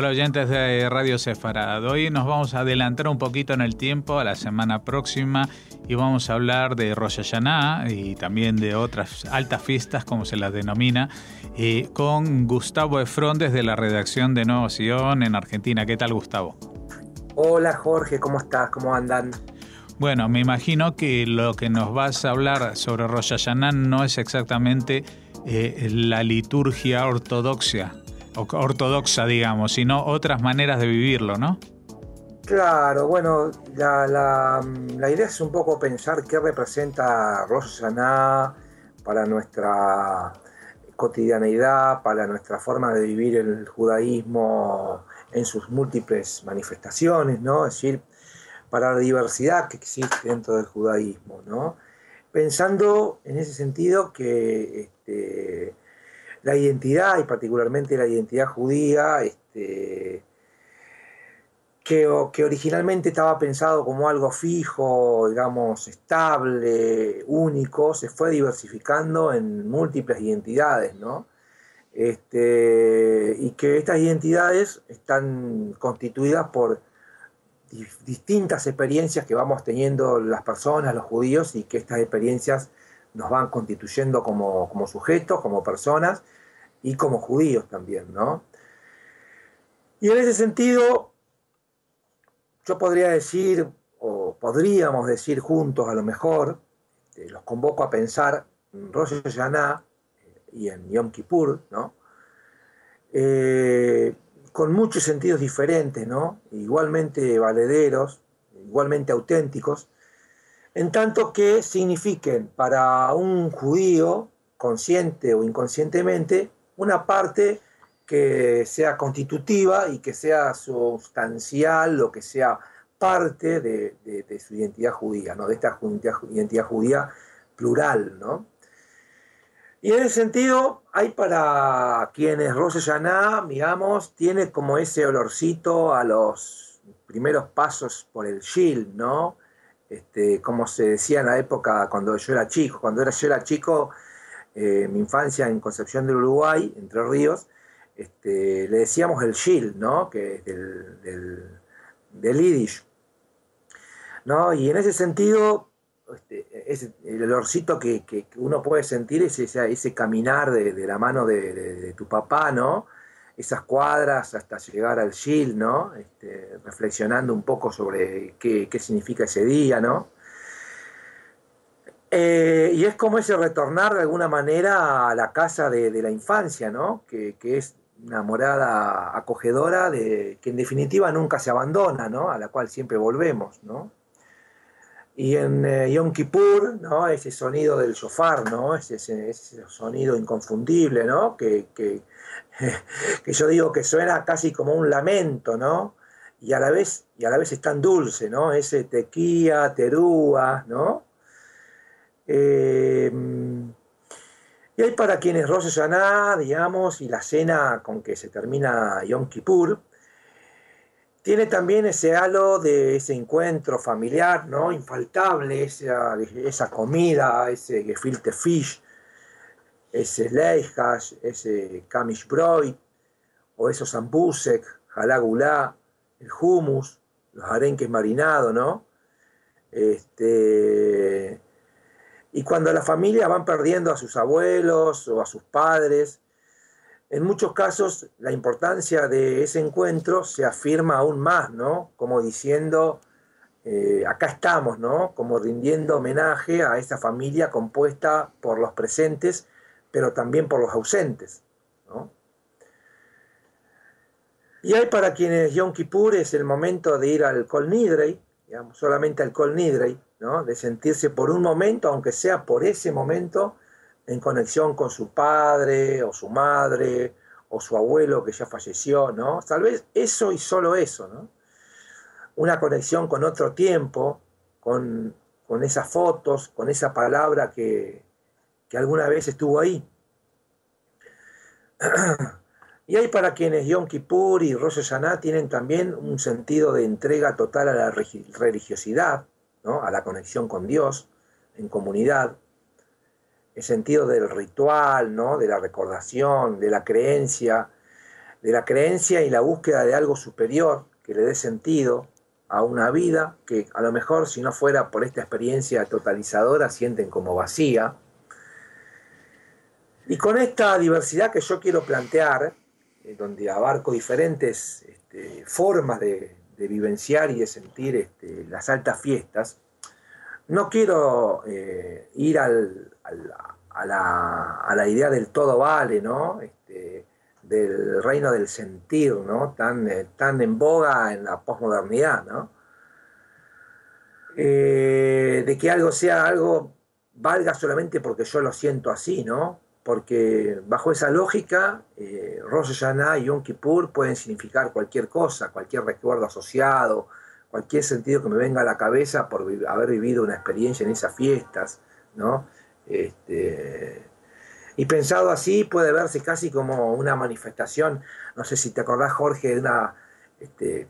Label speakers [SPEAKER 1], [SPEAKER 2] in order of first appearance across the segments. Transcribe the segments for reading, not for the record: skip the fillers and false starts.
[SPEAKER 1] oyentes de Radio Sefarad? Hoy nos vamos a adelantar un poquito en el tiempo a la semana próxima y vamos a hablar de Rosh Hashanah y también de otras altas fiestas, como se las denomina, con Gustavo Efrón desde la redacción de Nuevo Sion en Argentina. ¿Qué tal, Gustavo?
[SPEAKER 2] Hola Jorge, ¿cómo estás? ¿Cómo andan?
[SPEAKER 1] Bueno, me imagino que lo que nos vas a hablar sobre Rosh Hashanah no es exactamente la liturgia ortodoxa, digamos, sino otras maneras de vivirlo, ¿no?
[SPEAKER 2] Claro, bueno, la idea es un poco pensar qué representa Rosh Hashanah para nuestra cotidianeidad, para nuestra forma de vivir el judaísmo en sus múltiples manifestaciones, ¿no? Es decir, para la diversidad que existe dentro del judaísmo, ¿no? Pensando en ese sentido que la identidad, y particularmente la identidad judía, que originalmente estaba pensado como algo fijo, digamos, estable, único, se fue diversificando en múltiples identidades, ¿no? Y que estas identidades están constituidas por distintas experiencias que vamos teniendo las personas, los judíos, y que estas experiencias nos van constituyendo como sujetos, como personas y como judíos también, ¿no? Y en ese sentido, yo podría decir, o podríamos decir juntos a lo mejor, los convoco a pensar en Rosh Hashanah y en Yom Kippur, ¿no? Con muchos sentidos diferentes, ¿no? Igualmente valederos, igualmente auténticos, en tanto que signifiquen para un judío, consciente o inconscientemente, una parte que sea constitutiva y que sea sustancial o que sea parte de su identidad judía, ¿no? De esta identidad judía plural, ¿no? Y en ese sentido, hay para quienes Rosh Hashanah, digamos, tiene como ese olorcito a los primeros pasos por el Shil, ¿no? Como se decía en la época cuando yo era chico. Yo era chico, mi infancia en Concepción del Uruguay, Entre Ríos, le decíamos el Shil, ¿no? Que es del Yiddish, ¿no? Y en ese sentido, el olorcito que uno puede sentir es ese caminar de la mano de tu papá, ¿no? Esas cuadras hasta llegar al Shil, ¿no? Reflexionando un poco sobre qué significa ese día, ¿no? Y es como ese retornar de alguna manera a la casa de la infancia, ¿no? Que es una morada acogedora que en definitiva nunca se abandona, ¿no? A la cual siempre volvemos, ¿no? Y en Yom Kippur, ¿no? Ese sonido del shofar, ¿no? Ese sonido inconfundible, ¿no? Que yo digo que suena casi como un lamento, ¿no? Y a la vez es tan dulce, ¿no? Ese tequía, terúa, ¿no? Y hay para quienes Rosh Hashanah, digamos, y la cena con que se termina Yom Kippur, tiene también ese halo de ese encuentro familiar, ¿no? Infaltable, esa comida, ese gefilte fish, ese leihash, ese kamish broit, o esos ambusek, halagulá, el hummus, los arenques marinados, ¿no? Y cuando la familia van perdiendo a sus abuelos o a sus padres, en muchos casos la importancia de ese encuentro se afirma aún más, ¿no? Como diciendo, acá estamos, ¿no? Como rindiendo homenaje a esa familia compuesta por los presentes, pero también por los ausentes, ¿no? Y hay para quienes Yom Kippur es el momento de ir al Kol Nidrei, digamos, solamente al Kol Nidrei, ¿no? De sentirse por un momento, aunque sea por ese momento, en conexión con su padre o su madre o su abuelo que ya falleció, ¿no? Tal vez eso y solo eso, ¿no? Una conexión con otro tiempo, con esas fotos, con esa palabra que alguna vez estuvo ahí. Y hay para quienes Yom Kippur y Rosh Hashanah tienen también un sentido de entrega total a la religiosidad, ¿no? A la conexión con Dios, en comunidad, el sentido del ritual, ¿no? De la recordación, de la creencia, de la creencia y la búsqueda de algo superior que le dé sentido a una vida que a lo mejor, si no fuera por esta experiencia totalizadora, sienten como vacía. Y con esta diversidad que yo quiero plantear, donde abarco diferentes formas de vivenciar y de sentir las altas fiestas, no quiero ir a la idea del todo vale, ¿no? Del reino del sentir, ¿no? Tan en boga en la posmodernidad, ¿no? De que algo sea algo, valga solamente porque yo lo siento así, ¿no? Porque bajo esa lógica, Rosh Hashanah y Yom Kippur pueden significar cualquier cosa, cualquier recuerdo asociado, cualquier sentido que me venga a la cabeza por haber vivido una experiencia en esas fiestas, ¿no? Y pensado así puede verse casi como una manifestación, no sé si te acordás, Jorge, de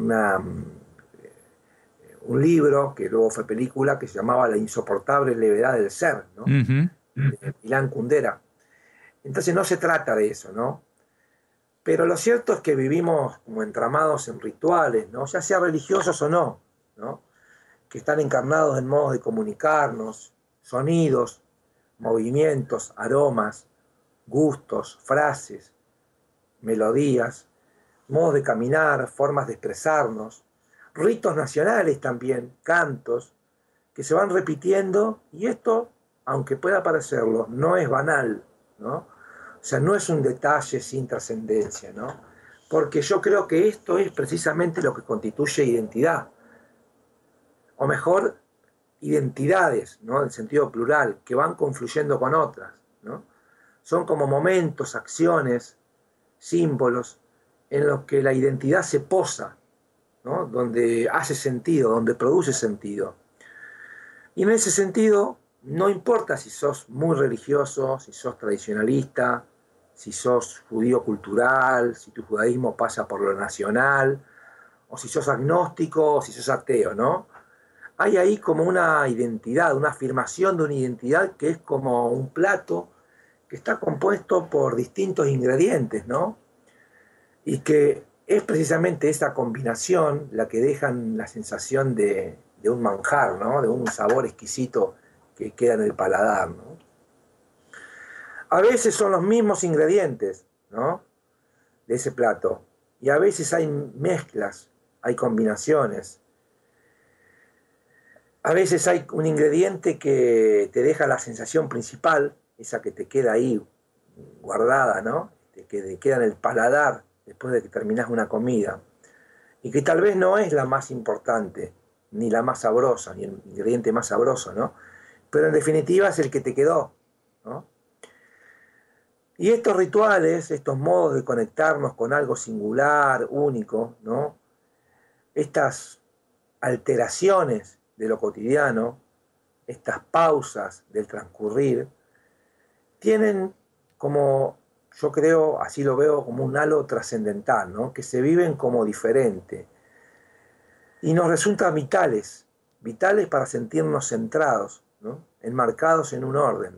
[SPEAKER 2] un libro que luego fue película que se llamaba La insoportable levedad del ser, ¿no? De Milan Kundera. Entonces no se trata de eso, ¿no? Pero lo cierto es que vivimos como entramados en rituales, ¿no? Ya sea religiosos o no, ¿no? Que están encarnados en modos de comunicarnos, sonidos, movimientos, aromas, gustos, frases, melodías, modos de caminar, formas de expresarnos, ritos nacionales también, cantos, que se van repitiendo, y esto, aunque pueda parecerlo, no es banal, ¿no? O sea, no es un detalle sin trascendencia, ¿no? Porque yo creo que esto es precisamente lo que constituye identidad, o mejor, identidades, ¿no? En sentido plural, que van confluyendo con otras, ¿no? Son como momentos, acciones, símbolos, en los que la identidad se posa, ¿no? Donde hace sentido, donde produce sentido. Y en ese sentido, no importa si sos muy religioso, si sos tradicionalista, si sos judío cultural, si tu judaísmo pasa por lo nacional, o si sos agnóstico, o si sos ateo, ¿no? Hay ahí como una identidad, una afirmación de una identidad que es como un plato que está compuesto por distintos ingredientes, ¿no? Y que es precisamente esa combinación la que dejan la sensación de un manjar, ¿no? De un sabor exquisito que queda en el paladar, ¿no? A veces son los mismos ingredientes, ¿no? De ese plato, y a veces hay mezclas, hay combinaciones. A veces hay un ingrediente que te deja la sensación principal, esa que te queda ahí guardada, ¿no? Que te queda en el paladar después de que terminás una comida, y que tal vez no es la más importante, ni la más sabrosa, ni el ingrediente más sabroso, ¿no? Pero en definitiva es el que te quedó, ¿no? Y estos rituales, estos modos de conectarnos con algo singular, único, ¿no? Estas alteraciones de lo cotidiano, estas pausas del transcurrir, tienen como, yo creo, así lo veo, como un halo trascendental, ¿no? Que se viven como diferente y nos resultan vitales para sentirnos centrados, ¿no? Enmarcados en un orden.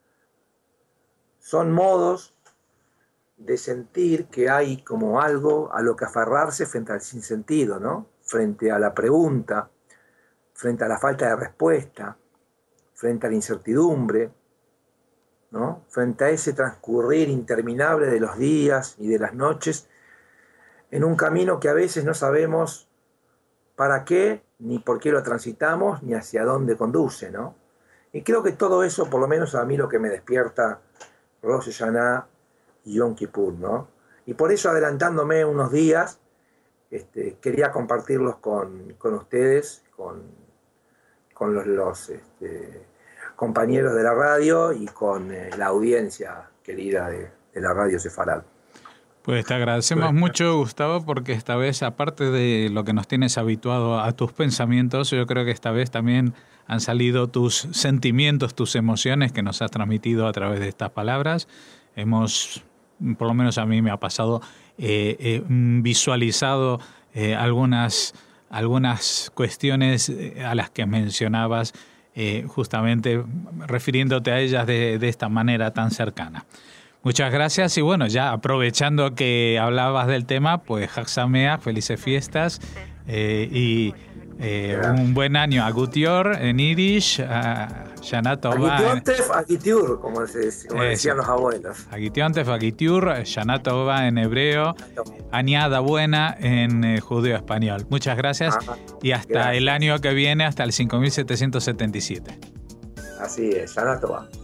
[SPEAKER 2] Son modos de sentir que hay como algo a lo que aferrarse frente al sinsentido, ¿no? Frente a la pregunta, frente a la falta de respuesta, frente a la incertidumbre, ¿no? Frente a ese transcurrir interminable de los días y de las noches, en un camino que a veces no sabemos para qué, ni por qué lo transitamos, ni hacia dónde conduce, ¿no? Y creo que todo eso, por lo menos a mí, lo que me despierta Rosh Hashanah y Yom Kippur, ¿no? Y por eso, adelantándome unos días, quería compartirlos con ustedes, con los compañeros de la radio y con la audiencia querida de la radio Sefarad.
[SPEAKER 1] Pues te agradecemos mucho, Gustavo, porque esta vez, aparte de lo que nos tienes habituado a tus pensamientos, yo creo que esta vez también han salido tus sentimientos, tus emociones que nos has transmitido a través de estas palabras. Hemos, por lo menos a mí me ha pasado, visualizado algunas cuestiones a las que mencionabas, justamente refiriéndote a ellas de esta manera tan cercana. Muchas gracias y bueno, ya aprovechando que hablabas del tema, pues Hag Sameach, felices fiestas un buen año a Gutior en Yiddish, a Shana Tova.
[SPEAKER 2] Agitiontef, Agitiur, como decían los abuelos.
[SPEAKER 1] Agitiontef, Agitiur, Shana Tova en hebreo, Añada Buena en judío español. Muchas gracias y hasta el año que viene, hasta el 5777.
[SPEAKER 2] Así es, Shana Tova.